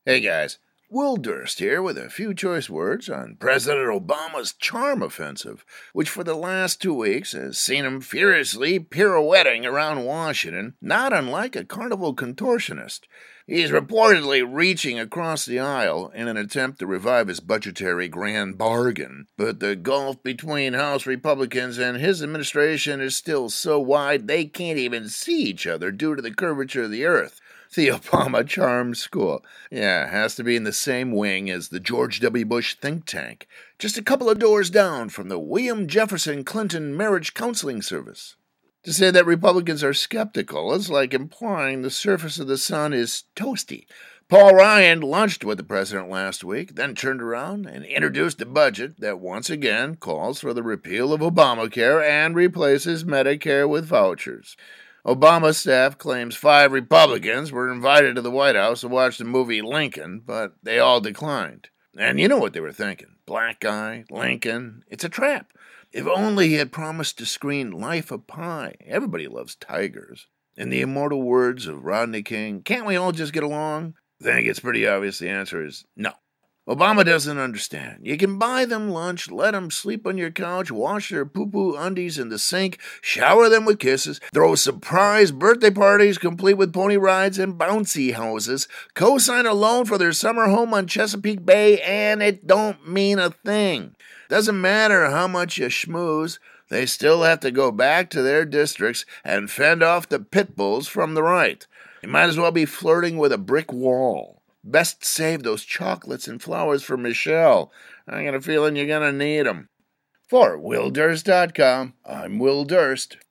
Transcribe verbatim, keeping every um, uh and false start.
Hey guys, Will Durst here with a few choice words on President Obama's charm offensive, which for the last two weeks has seen him furiously pirouetting around Washington, not unlike a carnival contortionist. He's reportedly reaching across the aisle in an attempt to revive his budgetary grand bargain, but the gulf between House Republicans and his administration is still so wide they can't even see each other due to the curvature of the earth. The Obama Charm School. Yeah, has to be in the same wing as the George W. Bush think tank, just a couple of doors down from the William Jefferson Clinton Marriage Counseling Service. To say that Republicans are skeptical is like implying the surface of the sun is toasty. Paul Ryan lunched with the president last week, then turned around and introduced a budget that once again calls for the repeal of Obamacare and replaces Medicare with vouchers. Obama's staff claims five Republicans were invited to the White House to watch the movie Lincoln, but they all declined. And you know what they were thinking. Black guy, Lincoln, it's a trap. If only he had promised to screen Life of Pi. Everybody loves tigers. In the immortal words of Rodney King, can't we all just get along? I think it's pretty obvious the answer is no. Obama doesn't understand. You can buy them lunch, let them sleep on your couch, wash their poo-poo undies in the sink, shower them with kisses, throw surprise birthday parties complete with pony rides and bouncy houses, co-sign a loan for their summer home on Chesapeake Bay, and it don't mean a thing. Doesn't matter how much you schmooze, they still have to go back to their districts and fend off the pit bulls from the right. You might as well be flirting with a brick wall. Best save those chocolates and flowers for Michelle. I got a feeling you're going to need them. For Will Durst dot com, I'm Will Durst.